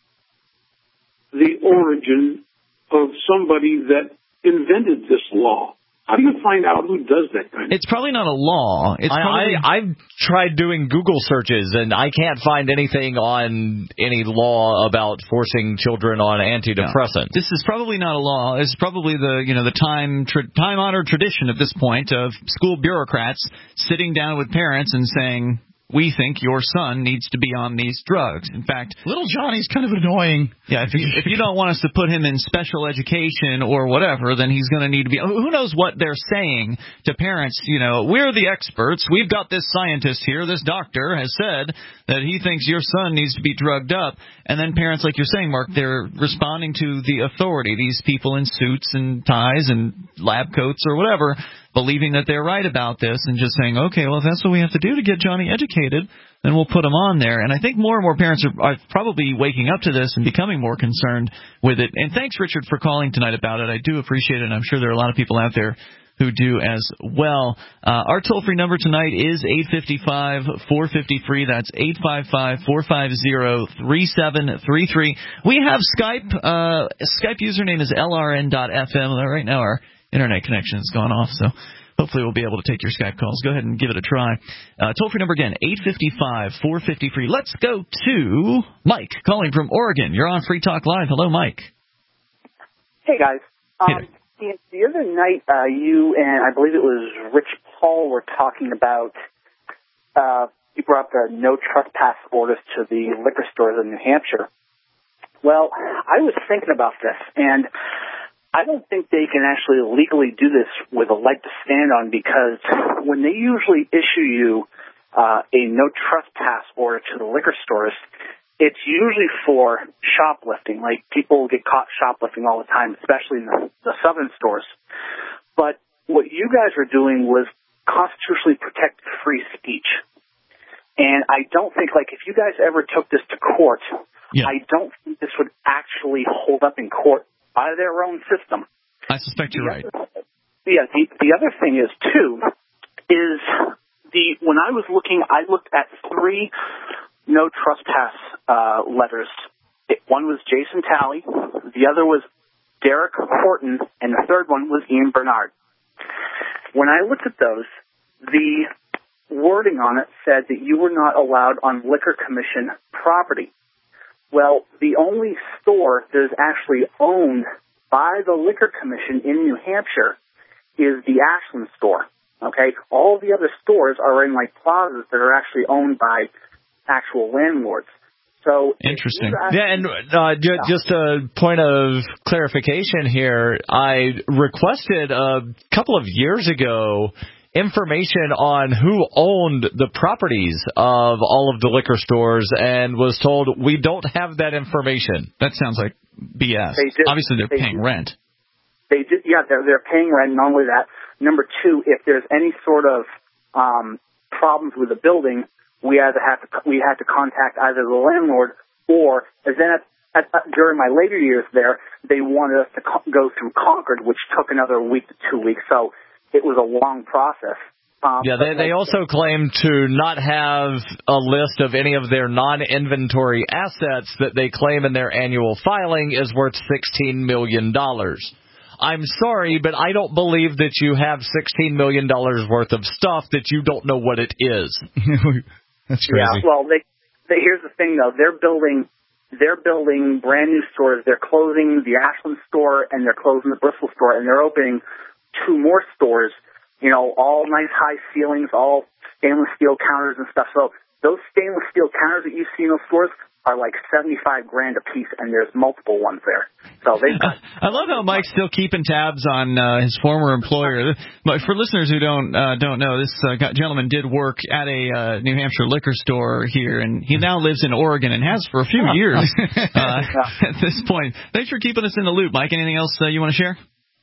the origin of somebody that invented this law? How do you find out who does that kind of It's probably not a law. It's I, probably... I, I've tried doing Google searches, and I can't find anything on any law about forcing children on antidepressants. No. This is probably not a law. It's probably the you know the time tra- time-honored tradition at this point of school bureaucrats sitting down with parents and saying, we think your son needs to be on these drugs. In fact, little Johnny's kind of annoying. Yeah, if you, if you don't want us to put him in special education or whatever, then he's going to need to be. Who knows what they're saying to parents? You know, we're the experts. We've got this scientist here. This doctor has said that he thinks your son needs to be drugged up. And then parents, like you're saying, Mark, they're responding to the authority. These people in suits and ties and lab coats or whatever, believing that they're right about this and just saying, okay, well, if that's what we have to do to get Johnny educated, then we'll put him on there. And I think more and more parents are, are probably waking up to this and becoming more concerned with it. And thanks, Richard, for calling tonight about it. I do appreciate it, and I'm sure there are a lot of people out there who do as well. Uh, our toll-free number tonight is eight five five, four five zero, free. That's eight five five, four five zero, three seven three three. We have Skype. Uh, Skype username is L R N dot F M. Right now our internet connection has gone off, so hopefully we'll be able to take your Skype calls. Go ahead and give it a try. Uh, toll-free number again, eight five five, four five zero, free. Let's go to Mike, calling from Oregon. You're on Free Talk Live. Hello, Mike. Hey, guys. Um, the, the other night, uh, you and I believe it was Rich Paul were talking about, uh, you brought the no trespass orders to the liquor stores in New Hampshire. Well, I was thinking about this, and I don't think they can actually legally do this with a leg to stand on, because when they usually issue you uh, a no trespass order to the liquor stores, it's usually for shoplifting. Like, people get caught shoplifting all the time, especially in the, the southern stores. But what you guys are doing was constitutionally protect free speech. And I don't think, like, if you guys ever took this to court, yeah. I don't think this would actually hold up in court by their own system. I suspect you're right. Yeah, the, the other thing is, too, is the when I was looking, I looked at three no trespass uh, letters. It, one was Jason Talley, the other was Derek Horton, and the third one was Ian Bernard. When I looked at those, the wording on it said that you were not allowed on Liquor Commission property. Well, the only store that is actually owned by the Liquor Commission in New Hampshire is the Ashland store. Okay, all the other stores are in like plazas that are actually owned by actual landlords. So interesting. Yeah, and uh, j- just a point of clarification here. I requested a couple of years ago information on who owned the properties of all of the liquor stores and was told we don't have that information. That sounds like B S. They did, Obviously, they're they paying did, rent. They did, yeah, they're, they're paying rent. Not only that, number two, if there's any sort of um, problems with the building, we either have to we had to contact either the landlord or, and then at, at, at, during my later years there, they wanted us to co- go through Concord, which took another week to two weeks. So it was a long process. Um, yeah, they, they also claim to not have a list of any of their non-inventory assets that they claim in their annual filing is worth sixteen million dollars. I'm sorry, but I don't believe that you have sixteen million dollars worth of stuff that you don't know what it is. That's crazy. Yeah, well, they, they, here's the thing, though. They're building they're building brand new stores. They're closing the Ashland store and they're closing the Bristol store, and they're opening two more stores, you know, all nice high ceilings, all stainless steel counters and stuff. So those stainless steel counters that you see in those stores are like seventy-five grand a piece, and there's multiple ones there. So they. I love how Mike's still keeping tabs on uh, his former employer. But for listeners who don't uh, don't know, this uh, gentleman did work at a uh, New Hampshire liquor store here, and he now lives in Oregon and has for a few years uh, at this point. Thanks for keeping us in the loop, Mike. Anything else uh, you want to share?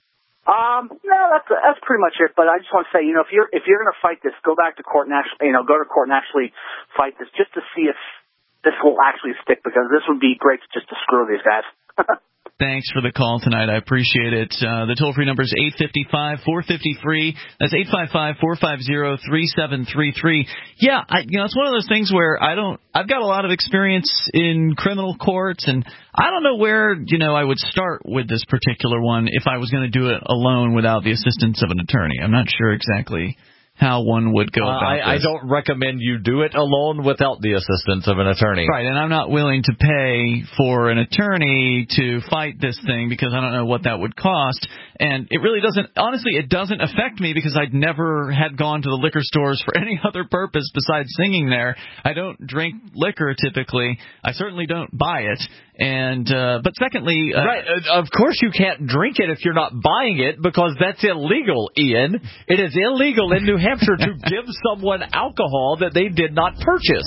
Um, no, that's that's pretty much it. But I just want to say, you know, if you're if you're going to fight this, go back to court and actually, you know, go to court and actually fight this, just to see if this will actually stick, because this would be great just to screw these guys. Thanks for the call tonight. I appreciate it. Uh, the toll-free number is eight five five, four five zero, free. That's eight five five, four five zero, three seven three three. Yeah, I, you know, it's one of those things where I don't. I've got a lot of experience in criminal courts, and I don't know where, you know, I would start with this particular one if I was going to do it alone without the assistance of an attorney. I'm not sure exactly how one would go about uh, I, this. I don't recommend you do it alone without the assistance of an attorney. Right, and I'm not willing to pay for an attorney to fight this thing because I don't know what that would cost. And it really doesn't, honestly, it doesn't affect me because I'd never had gone to the liquor stores for any other purpose besides singing there. I don't drink liquor typically. I certainly don't buy it. And uh, but secondly, uh, right, of course you can't drink it if you're not buying it, because that's illegal, Ian. It is illegal in New Hampshire to give someone alcohol that they did not purchase.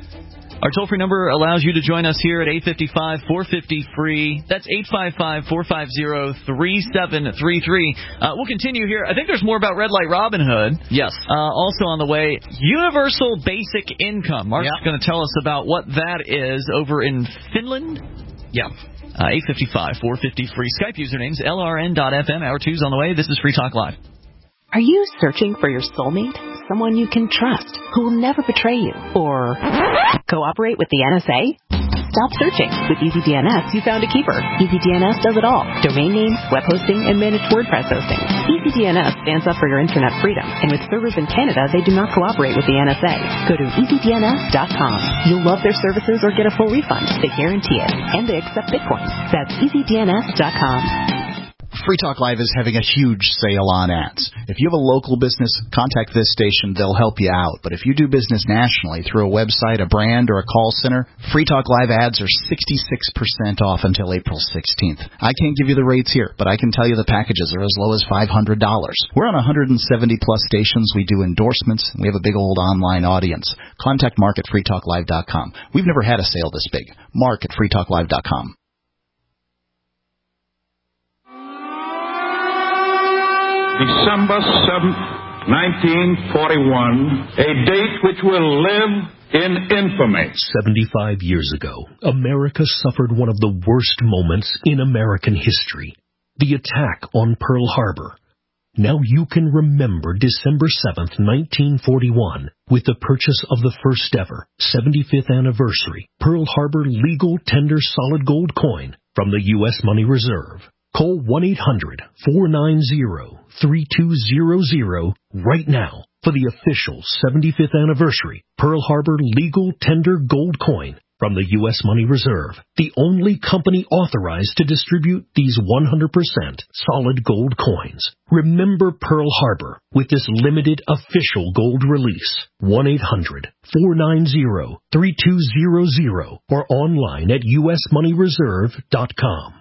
Our toll-free number allows you to join us here at eight five five, four five zero, free. That's eight five five, four five zero, three seven three three. Uh, we'll continue here. I think there's more about Red Light Robin Hood. Yes. Uh, also on the way, Universal Basic Income. Mark's yep. going to tell us about what that is over in Finland. Yeah. Uh, eight five five, four five zero, free. Skype usernames, L R N dot F M. Hour two's on the way. This is Free Talk Live. Are you searching for your soulmate? Someone you can trust, who will never betray you, or cooperate with the N S A? Stop searching. With EasyDNS, you found a keeper. EasyDNS does it all. Domain names, web hosting, and managed WordPress hosting. EasyDNS stands up for your internet freedom, and with servers in Canada, they do not cooperate with the N S A. Go to easy D N S dot com. You'll love their services or get a full refund. They guarantee it, and they accept Bitcoin. That's easy D N S dot com. Free Talk Live is having a huge sale on ads. If you have a local business, contact this station. They'll help you out. But if you do business nationally through a website, a brand, or a call center, Free Talk Live ads are sixty-six percent off until April sixteenth. I can't give you the rates here, but I can tell you the packages are as low as five hundred dollars. We're on one hundred seventy plus stations. We do endorsements. We have a big old online audience. Contact Mark at free talk live dot com. We've never had a sale this big. Mark at free talk live dot com. December seventh, nineteen forty-one, a date which will live in infamy. seventy-five years ago, America suffered one of the worst moments in American history, the attack on Pearl Harbor. Now you can remember December seventh, nineteen forty-one, with the purchase of the first ever seventy-fifth anniversary Pearl Harbor legal tender solid gold coin from the U S Money Reserve. Call one eight hundred, four nine zero, three two zero zero right now for the official seventy-fifth anniversary Pearl Harbor legal tender gold coin From the U S Money Reserve, the only company authorized to distribute these one hundred percent solid gold coins. Remember Pearl Harbor with this limited official gold release. one eight hundred four nine zero three two zero zero or online at U S money reserve dot com.